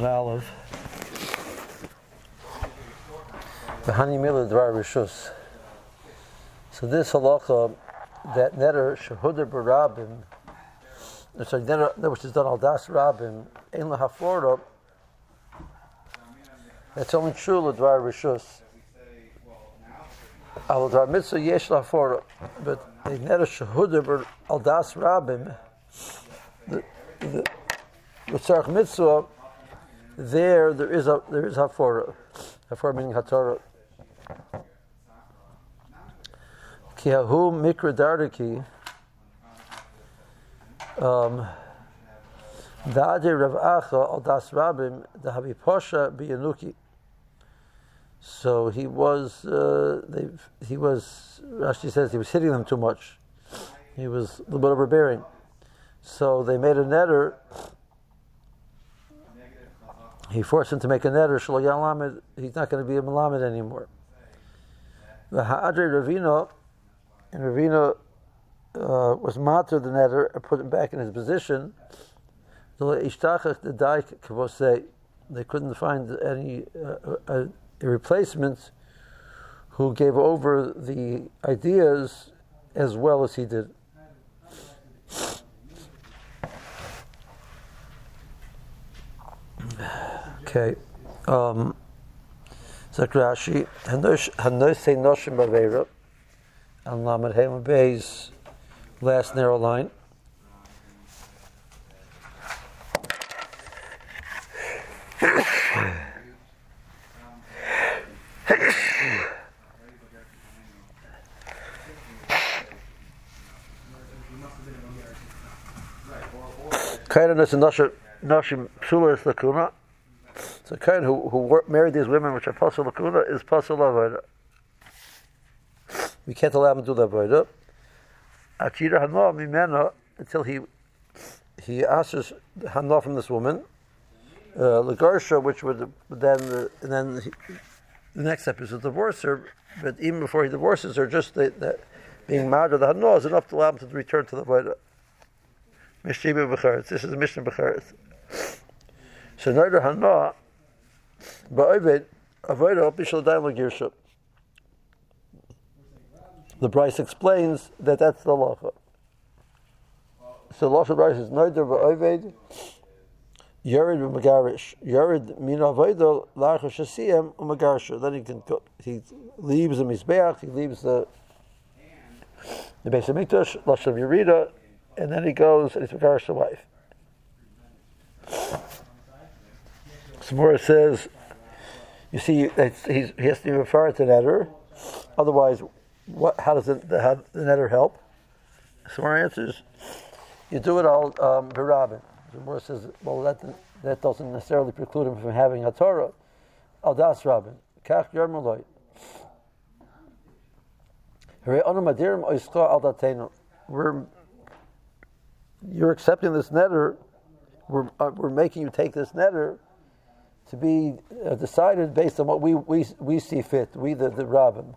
Aleph. V'hani mila dvar rishus. So this halacha, that neder shehuder barabim, sorry, neder which is done al das rabim, ein lahaflora. That's only true l'dvar rishus. Al dvar mitzvah yesh lahaflora, but a neder shehuder al das rabim, the tzarich mitzvah, there is haflora. Haflora meaning hatorah. Ki hahu mikra dardaki da'ade Rav Acha al das rabim dahabi posha biyanuki. So Rashi says he was hitting them too much. He was a little bit overbearing. So they made a neder. He forced him to make a neder. Shelo yalamed. He's not going to be a melamed anymore. The ha'adrei Ravina, and Ravina was matter the neder and put him back in his position. They couldn't find any a replacement who gave over the ideas as well as he did. Okay. Zakrashi Hanosei Noshim Bavera and Lamed Haim Bay's last narrow line. Kaidanos and Noshim Psula is Lakuna. So Kain who married these women which are Pasal Lakuna is Pasal Avodah. We can't allow him to do the Avodah. Achira Hanoah Mimena until he asks Hanoah from this woman. Lagarsha, which would then the next step is to divorce her. But even before he divorces her, just that being married to the Hanoah is enough to allow him to return to the Avodah. Mishtiba B'charetz. This is the Mishnah B'charetz. So neither Hanoah, ba'ovid avodah b'shel daim l'girsha. The Bryce explains that that's the halacha. So the halacha Bryce is neither ba'ovid yared v'magarish yared min avodah la'achar shasiyem u'magarsha. Then he can go, he leaves the mizbeach, he leaves the Beis Hamikdash, lashon Yerida, and then he goes and he's megarish the wife. Samura says, you see, he has to refer to neder. Otherwise, how does the neder help? Samura answers, you do it all berabin. Samura says, well, that doesn't necessarily preclude him from having a Torah. Al das rabin. Kach yarmaloi. You're accepting this neder. We're making you take this neder to be decided based on what we see fit, we the rabbim.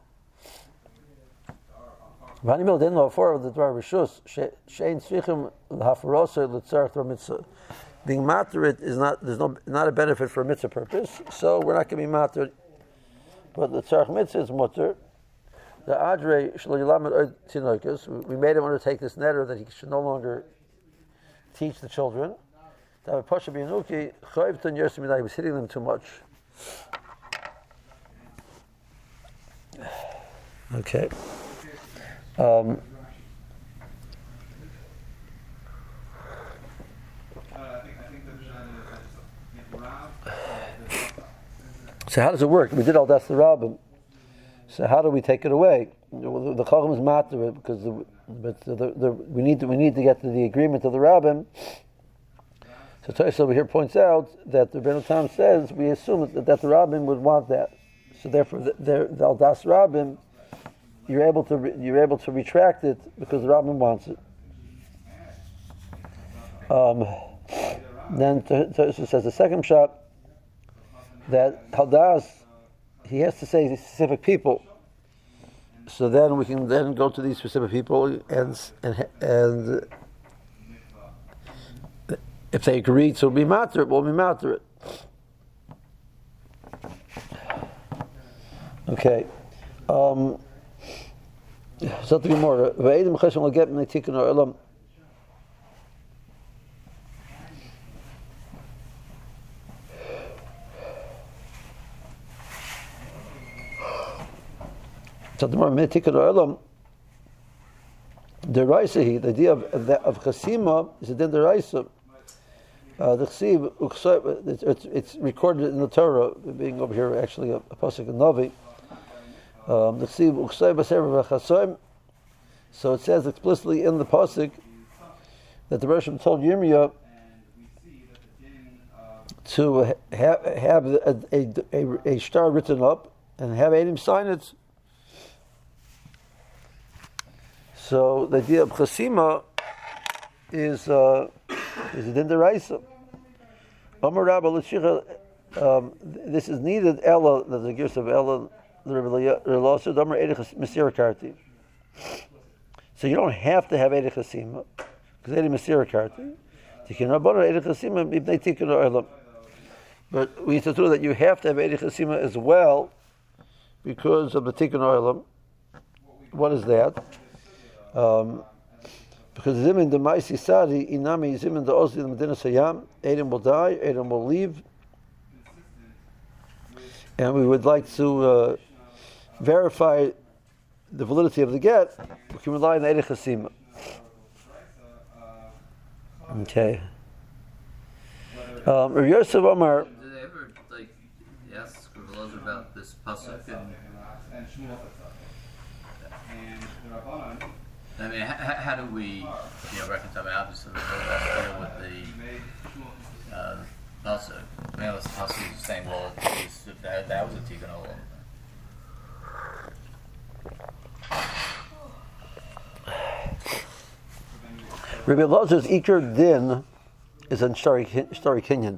Being materit is not a benefit for a mitzvah purpose, so we're not going to be materit. But the tzarich mitzvah is mutter. The adrei shelo yilamed tinokus. We made him undertake this neder that he should no longer teach the children. He was hitting them too much. Okay. So how does it work? We did all that's the rabbim. So how do we take it away? The chacham is matter because we need to get to the agreement of the rabbim. So Tosha over here points out that the Rebbeinu Tam says we assume that the rabbim would want that. So therefore, the al das rabbim, you're able to retract it because the rabbim wants it. Then Tosha says the second shot that haldas he has to say specific people. So then we can then go to these specific people and if they agree to be matter, we'll be matter it. Okay. So to be more, Ve'edim Cheshem will get when they take an oilam. So the more Metikin oilam, the Raisa, the idea of Chasima is a din the Raisa. The Chsiv, it's recorded in the Torah, being over here actually a pasuk in Navi. The Chsiv Uksay B'Sever V'Chasoim. So it says explicitly in the pasuk that the Roshim told Yirmiyah to have a star written up and have Adam sign it. So the idea of Chasima is a din deraisa. Amar Rabba L'Shicha, this is needed. Ella, the gears of Ella, the Rebbe Amar Eidich Mesira Karti. So you don't have to have Eidich Chasima because Eidich Mesira Karti. Tikkun Rabbanan Eidich Chasima if they Tikkun Olam. But we need to know that you have to have Eidich Chasima as well because of the Tikkun Olam. What is that? Because Zimin the Maisi Sadi, Inami Zimin the Ozi the Medina Sayam, Adam will die, Adam will leave. And we would like to verify the validity of the get. We can rely on Eidich Chasima. Okay. Rav Yosef Omar. Did they ever ask Rav about this pasuk? I mean, how do we, reconcile? I mean, obviously, we know that's deal with the pasuk. I mean, the pasuk is saying, well, at least if that was a tikkun olam. Rabbi Elazar's Iker Din is in Shari Kinyan.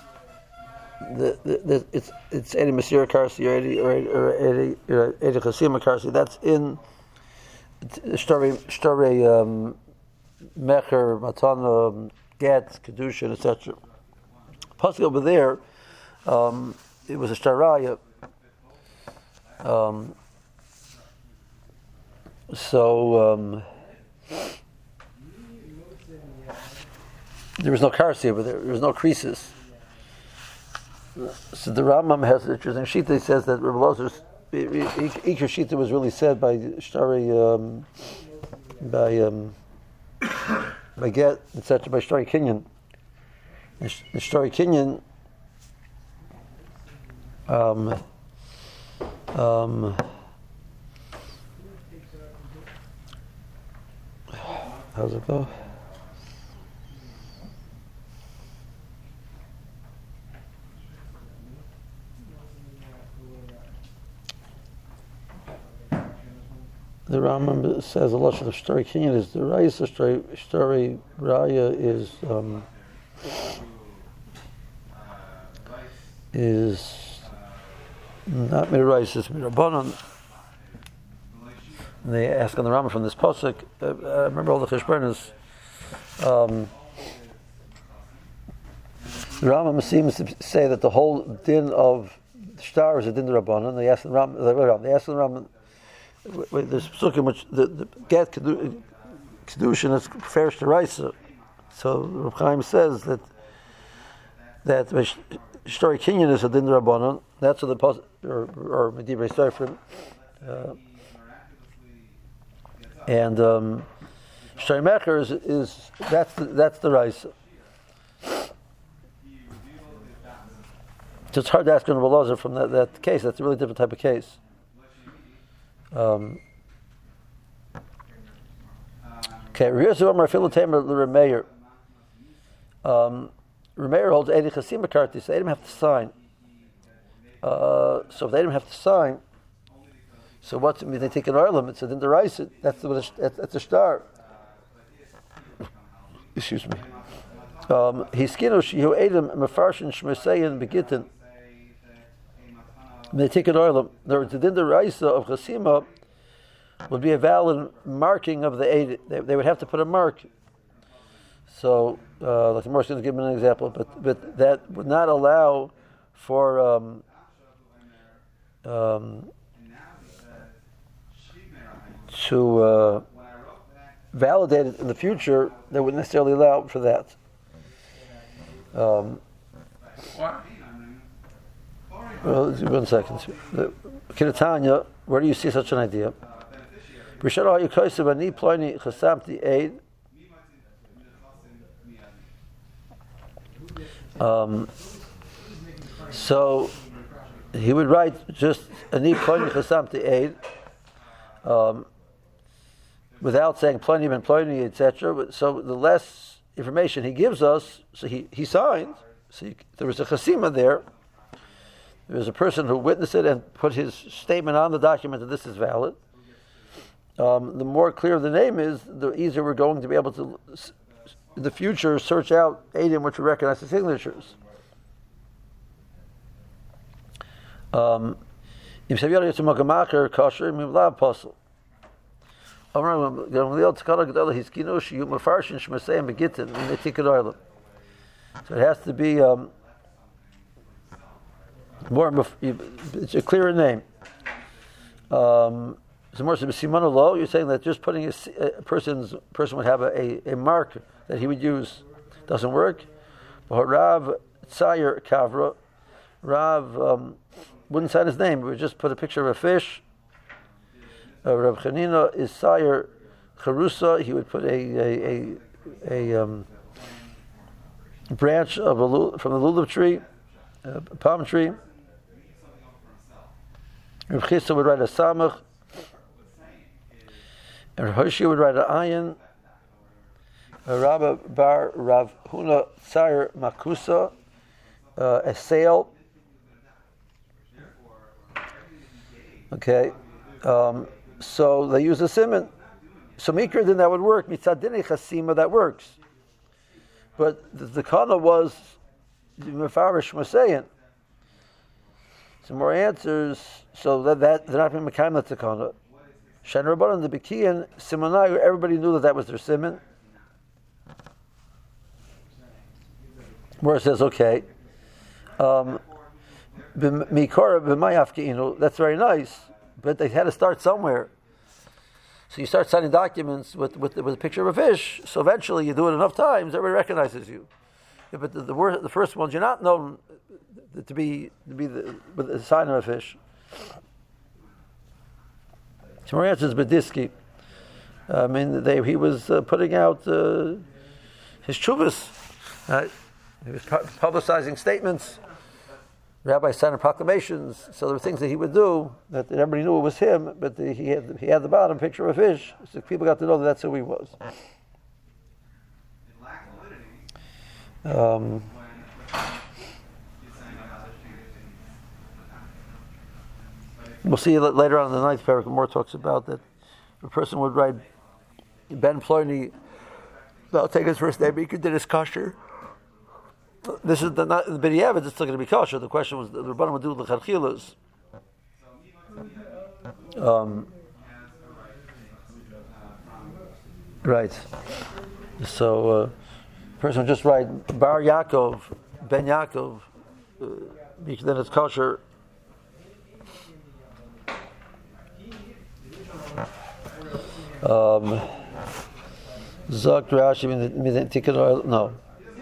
It's Edi Masira Karsi or Edi Chasima Karsi. That's in Shari Mecher, Matana, Get, Kedushin, etc. Possibly over there, it was a Shtaraya. There was no karsi over there. There was no creases. So the Rambam has an interesting shita. He says that Rabbi Elazar's Iker shita was really said by Shtari, by Get, etc. by Shtari Kinyan. The Shtari Kinyan. How's it go? The Rambam says a lot of Shtari Kinyan is the Raisa, Shtari Raya is not Miraisa, it's Mirabanan. And they ask on the Rambam from this pasuk. I remember all the Cheshbonos. The Rambam seems to say that the whole din of star is a din Rabbanan. They ask the Rambam. There's psukim which the get kedushin is fair to Raisa. So Reb Chaim says that Shtori Kinyan is a din Rabbanan. That's what the pasuk or Medivrei Seifrim. And Shtori Mecher is that's the Raisa. So it's hard to ask on Rabbi Elazar from that case. That's a really different type of case. Okay, Remeir holds Eidich Chasima Karti, so they didn't have to sign. So if they didn't have to sign, so what's it mean? They take an oilam, it's a din deraisa. That's a star. Excuse me. Hiskinu shihu edim mefarshin shmeseyin begitin. They take an oilam. The din deraisa of Chasima would be a valid marking of the eid. They would have to put a mark. So, like the Morris is going to give me an example, but that would not allow for validate it in the future, they wouldn't necessarily allow for that. Well, 1 second. Kinatanya, where do you see such an idea? So he would write just ani ploni chasamti aid, without saying ploni ben ploni, etc. So the less information he gives us, so he signed. So there was a chasima there. There was a person who witnessed it and put his statement on the document that this is valid. The more clear the name is, the easier we're going to be able to, in the future, search out Eidim which we recognize the signatures. If Savior to Magamacher kosher mivlav apostle. So it has to be more. It's a clearer name. So more Simon law. You're saying that just putting a person would have a mark that he would use doesn't work. Rav Tzayer Kavra, Rav wouldn't sign his name. He would just put a picture of a fish. Rav Chanina is Tzayer Charusa. He would put a branch of from the lulav tree, a palm tree. Rav Chisda would write a samach. And Rav Hoshi would write an ayin. Rabba bar Rav Huna Tzayer Makusa, a sail. Okay. So they use a simon. So mikra then that would work. Mitzadini chasima that works. But the kana was mefarish masayin. Some more answers. So that they're not being mekayim that's the kana. Shen Rabbanan the Bekiyan Simonayu. Everybody knew that was their simon. Where it says okay. Mikora b'mayafkeinu. That's very nice. But they had to start somewhere. So you start signing documents with a picture of a fish. So eventually you do it enough times, everybody recognizes you. Yeah, but the first ones, you're not known to be with the sign of a fish. So more answers, Badisky. I mean, he was putting out his chuvas. He was publicizing statements. Rabbis signing proclamations, so there were things that he would do that everybody knew it was him, but he had the bottom picture of a fish, so people got to know that that's who he was. We'll see later on in the ninth paragraph, more talks about that a person would write Ben Plony, I'll take his first name, he could do his kosher. This is not the B'diavad. It's still going to be kosher. The question was the Rabbanan would do the l'chadchilas. Right. So, person would just write Bar Yaakov, Ben Yaakov. Then it's kosher. Zok Rashi no.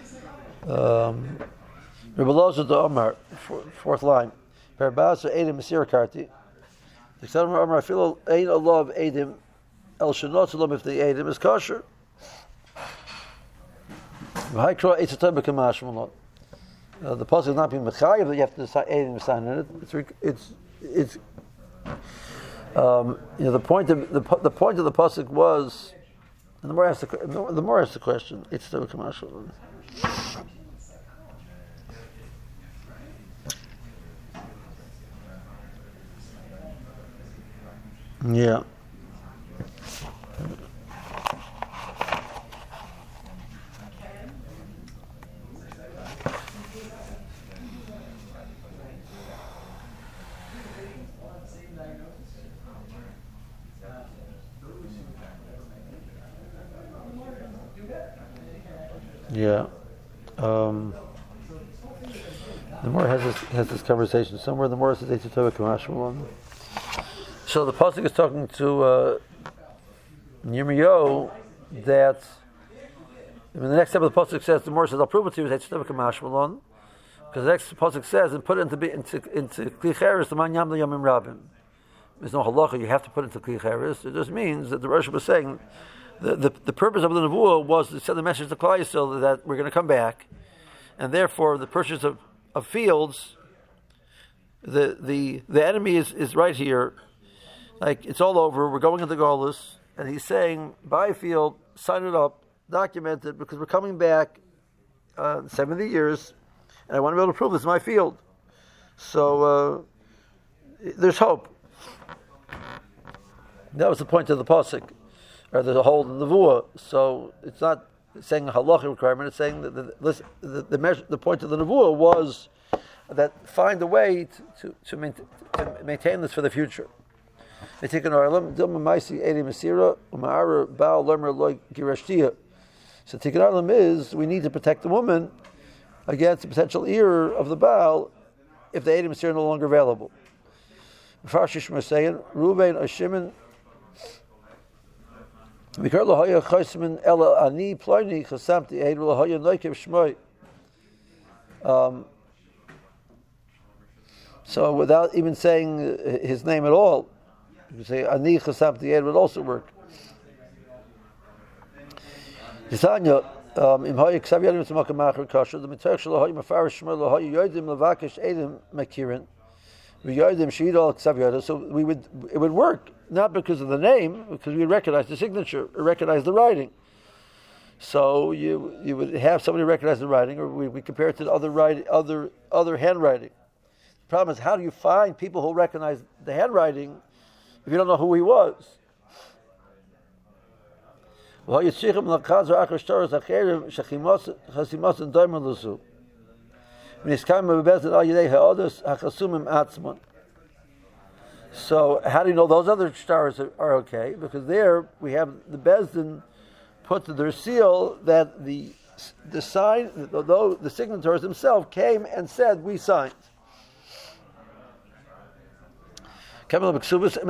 Rebbe Loza to Omar, fourth line. Perabasa Eidim Mesir Karti. The Exam Omar, I feel ain't a law of Eidim, El Shanotzalam if the Eidim is kosher. The puzzle is not being Mechayev, but you have to decide Eidim sign in it. It's the point of the pasuk was, and the more asks the question, it's still a commercial. Yeah. Yeah. The more has this conversation somewhere. The more says Eitz Tova Kamashmalan. So the pasuk is talking to in Yirmiyahu that in the next step of the pasuk says the more says I'll prove it to you because the next pasuk says and put it into Kli Cheres the man yam yamim rabim. There's no halacha you have to put it into Kli Cheres. It just means that the Rosh was saying the purpose of the nevuah was to send the message to Klal Yisrael that we're going to come back, and therefore the purchase of fields, the enemy is right here, like it's all over. We're going into Golus, and he's saying buy a field, sign it up, document it, because we're coming back 70 years, and I want to be able to prove this is my field. So there's hope. That was the point of the pasuk, or the whole nevuah. So it's not saying a halachic requirement. It's saying that the point of the nevuah was that find a way to maintain this for the future. So Tikkun Olam is we need to protect the woman against the potential ear of the Baal if the Eidim Masir are no longer available. Farshishim are saying Ruvain or Shimon. So without even saying his name at all, you say Ani Chasamti Ed would also work. Yisanya im Hoya Ksav Yadim Tzemaka Machar Kasher the Mitzvah Shelo Hoya Mafarish Shmer Lo Hoya Yodim Levakish Edim Makirin V'Yodim Sheid Al Ksav Yadim. So it would work not because of the name, because we recognize the signature, recognize the writing. So you would have somebody recognize the writing, or we compare it to other handwriting. The problem is, how do you find people who recognize the handwriting if you don't know who he was? So how do you know those other stars are okay? Because there we have the Bezdin put to their seal that the sign, though the signatories themselves came and said, we signed. Kiyum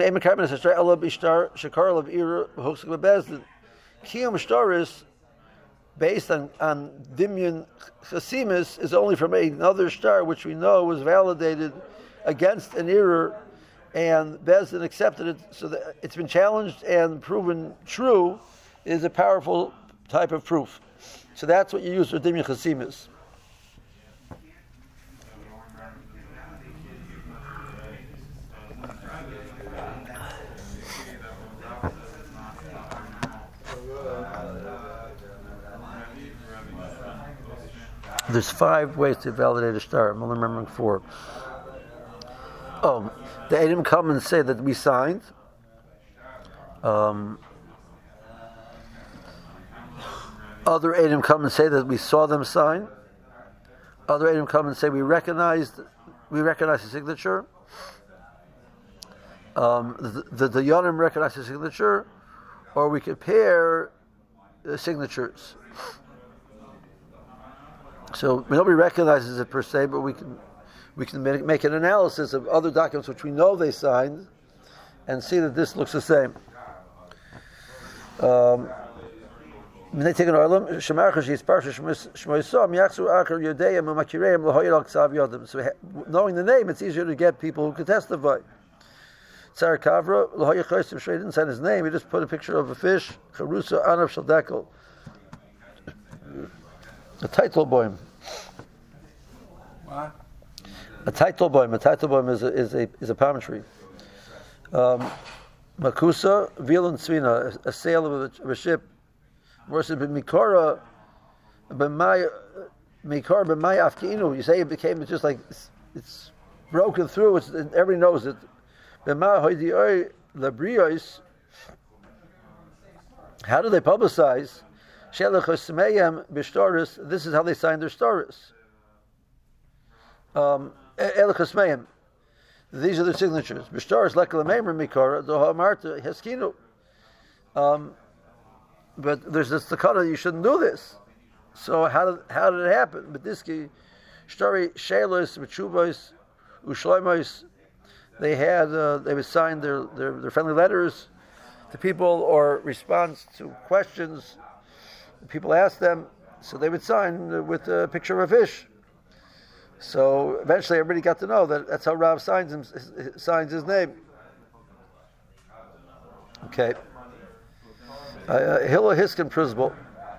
Shtaris, based on Dimyon Chasimis, is only from another star which we know was validated against an error, and Bezdin accepted it, so that it's been challenged and proven true, is a powerful type of proof. So that's what you use for Dimyon Chasimis. There's 5 ways to validate a star. I'm only remembering 4. The Eidim come and say that we signed. Other Eidim come and say that we saw them sign. Other Eidim come and say we recognize the signature. The Yonim recognize the signature, or we compare the signatures. So nobody recognizes it per se, but we can make an analysis of other documents which we know they signed, and see that this looks the same. So knowing the name, it's easier to get people who can testify. Tsar Kavra, he didn't sign his name, he just put a picture of a fish, Charusa Anav Shaldekel. A title boim. What? A title boim is a palm tree. Makusa Vilun Svina, a sail of a ship. Versus Mikora Mikor b'may afkinu. You say it became just like it's broken through. Everybody knows it. B'ma hoidioi labrios. How do they publicize? This is how they signed their stories. These are their signatures. But there's this takana, you shouldn't do this. So how did it happen? But this story, Shailos, Mechubos, Ushloimos, they would sign their friendly letters. to people or response to questions people asked them. So they would sign with a picture of a fish. So eventually everybody got to know that's how Rav signs his name. Okay. Hillel Hiskin Prisbel.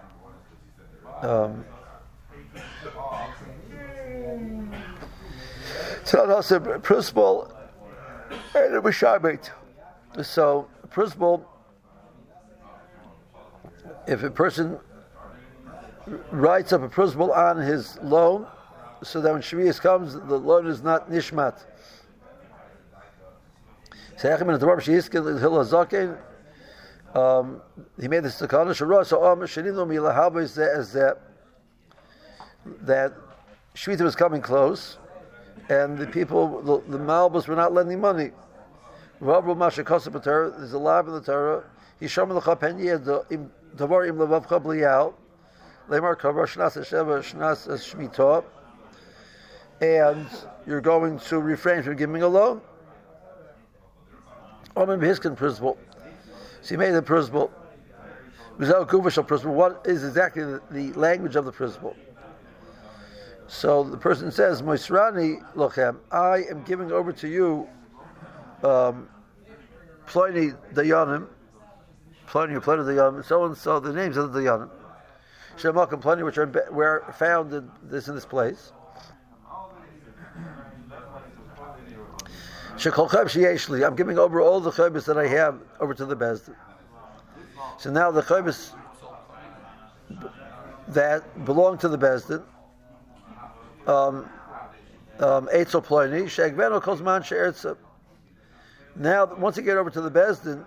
So Prisbel and a Mishabit. So Prisbel, if a person writes up a Prisbel on his loan, so that when Shvius comes, the loan is not nishmat. He made this takana that Shvita was coming close, and the people, the Malbus, were not lending money. There's a lot in the Torah. And you're going to refrain from giving a loan. So he made the principle. What is exactly the language of the principle? So the person says, Moisrani lochem, I am giving over to you Pliny Dayanim, Pliny Dayanim, so and so, the names of the Dayanim. Shemak and Pliny, which were found in this place. I'm giving over all the chaybis that I have over to the Bezdin. So now the chaybis that belong to the Bezdin, Eitzel Pliny, Shegveno Kozman She'ertza. Now, once you get over to the Bezdin,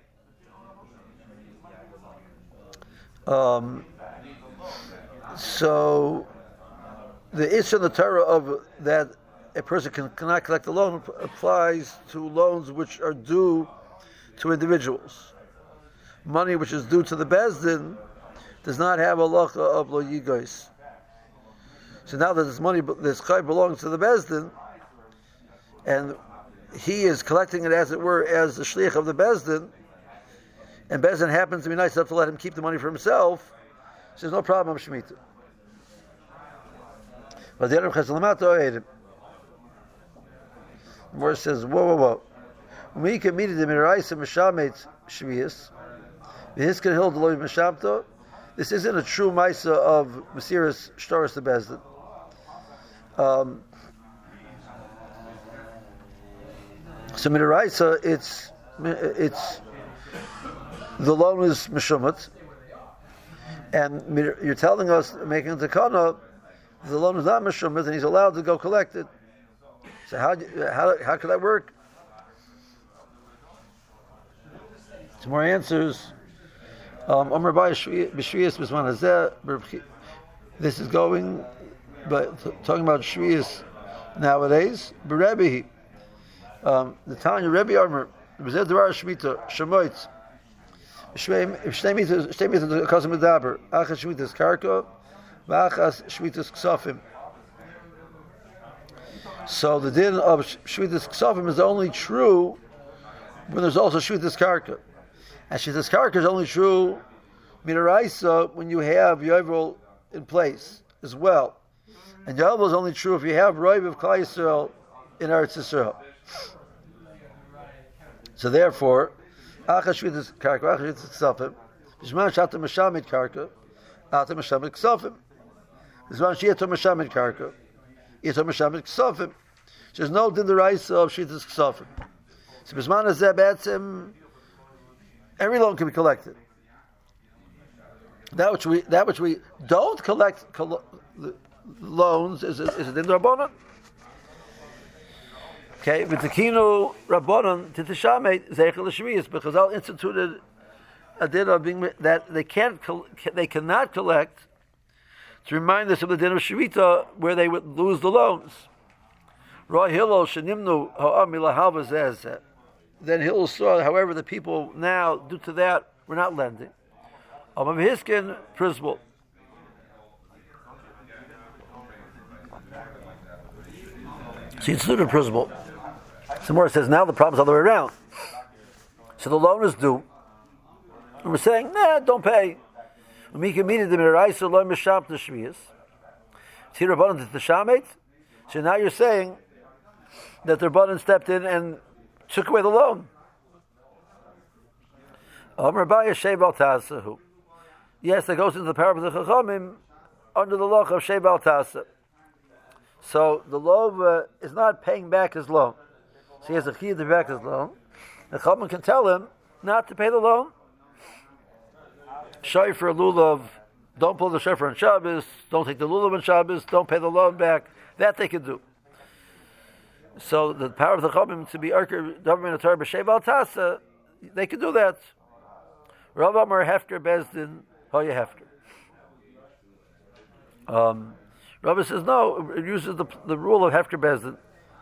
so the issue in the Torah of that a person cannot collect a loan applies to loans which are due to individuals. Money which is due to the Bezdin does not have a halacha of lo yigois. So now that this chay belongs to the Bezdin, and he is collecting it, as it were, as the shliach of the Bezdin, and Bezdin happens to be nice enough to let him keep the money for himself, so there's no problem of Shemitah. But the Yerem Chesalamato Morris says, whoa. When we can meet the Miraisa Meshamet Shvius, the Hiskin Hill Deloy Meshamto, this isn't a true Maisa of Mesiris Shtoris the Bezdin. So Miraisa, it's the loan is Meshumat, and you're telling us, making the takana, the loan is not Meshumat, and he's allowed to go collect it. So how could that work? Some more answers. This is going, but talking about Shviyas nowadays. Berebi, the Tanya Rebbe Armor, Bezer Devar Shmita Shemoitz. Shtei mitzvot Kosim Medaber. Achas Shmitas Karka, V'achas Shmitas Ksofim. So the din of Shvitas Ksofim is only true when there's also Shvitas Karka. And Shvitas Karka is only true Midaraisa when you have Yovel in place as well. And Yovel is only true if you have Roiv of Klal Yisrael in Eretz Yisrael. So therefore, Acha Shvitas Karka, Acha Shvitas Ksofim, B'zman Shata Meshamid Karka, Ata Meshamid Ksofim. B'zman Shiato Meshamid Karka, there's no din the rice of Shitas Ksofim. So Bisman Azeh Betzim, every loan can be collected. That which we don't collect loans is a din Rabbanon. Okay, but the Kino Rabbanon Titishamet Zeichel Shviyas, because all instituted a din of being that they cannot collect, to remind us of the din of Shvita, where they would lose the loans. Then Hillel saw, however, the people now, due to that, were not lending. Hiskin Prisbel. So it's instituted Prisbel. Some more says now the problem's the other way around. So the loan is due, And we're saying, nah, don't pay. We can meet the Miraisa Lo Misham to Shvius. Tirabbanan to Shamet. So now you're saying that the Rabbanan stepped in and took away the loan. Yes, that goes into the power of the Chachamim under the law of Shebal Tasa. So the loan is not paying back his loan. So he has a chiyuv to pay back his loan. The Chachamim can tell him not to pay the loan. Shofar lulav, don't pull the shofar on Shabbos, don't take the lulav on Shabbos, don't pay the loan back. That they can do. So the power of the Chachamim to be Arker Davar Torah b'Shebal Tasa, they can do that. Rav Amar Hefker Bezdin Hoya Hefker. Rabbi says no. It uses the rule of Hefker Bezdin.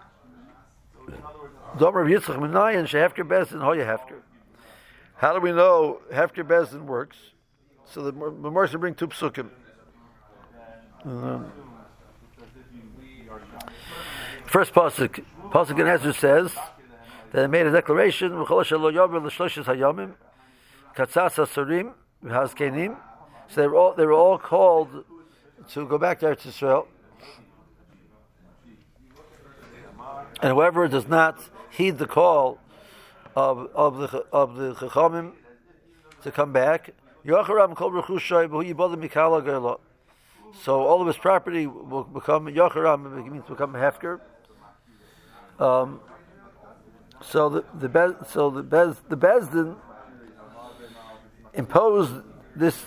Domer Yitzchak Minayin Shehefker Bezdin Hoya Hefker. How do we know Hefker Bezdin works? So the Morsa bring two psukim. First pasuk in Ezra says that they made a declaration. Katzas Asurim, Hazkenim. So they were all called to go back to Eretz Yisrael. And whoever does not heed the call of the Chachamim to come back, Yocharam Kol Rechushay B'Hu Yibodem Mikala Gerlo. So all of his property will become Yocharam. It means become Hefker. So the Bezdin imposed this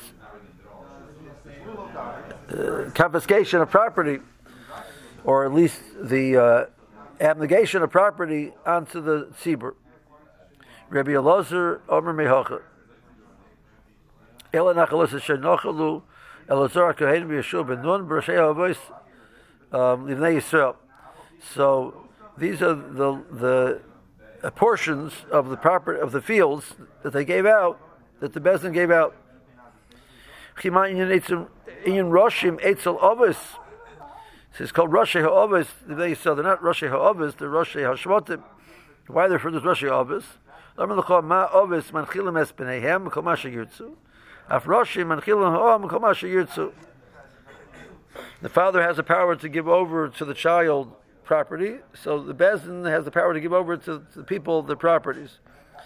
confiscation of property, or at least the abnegation of property onto the tzibur. Rabbi Elazar Omer Mehocha Ela Nachalos Shenochalu Elazar Kohen B'Yeshua Ben Nun B'Roshei HaAvos Livnei Yisrael. So these are the portions of the property of the fields that they gave out, that the Bezdin gave out. In Roshim Eitzel Ovis. It's called Roshei HaOvis. They said they're not Roshei HaOvis, they're Roshei HaShvotim. Why they're referred to as Roshei HaOvis? Ma Ovis Manchilim Es B'neihem Kol Ma Sheyirtzu. Af Roshim Manchilim Ha'om Kol Ma Sheyirtzu. The father has the power to give over to the child property, so the Bezdin has the power to give over to the people the properties.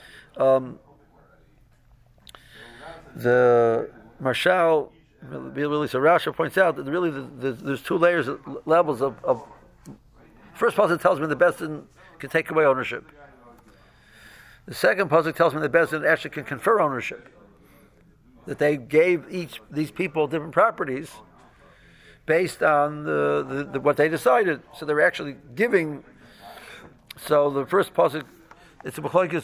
The Marshal, so Rasha points out that really there's two levels of. First pasuk tells me the Bezdin can take away ownership. The second pasuk tells me the Bezdin actually can confer ownership. That they gave these people different properties based on the what they decided. So they were actually giving. So the first pasuk, it's a machlokes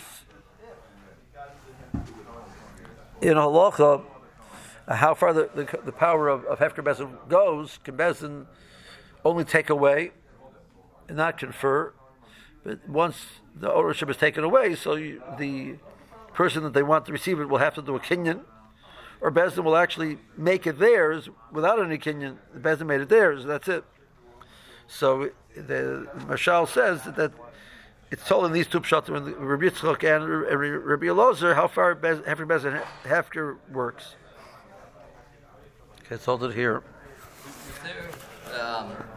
in halacha. How far the power of Hefker Bezdin goes? Can Bezdin only take away and not confer? But once the ownership is taken away, so the person that they want to receive it will have to do a kinyan, or Bezdin will actually make it theirs without any kinyan. The Bezdin made it theirs. That's it. So the Mashal says that it's told in these two pshatim, in Rabbi Yitzchak and Rabbi Elazar, how far Hefker Bezdin Hefker works. Okay, it's all here. Is there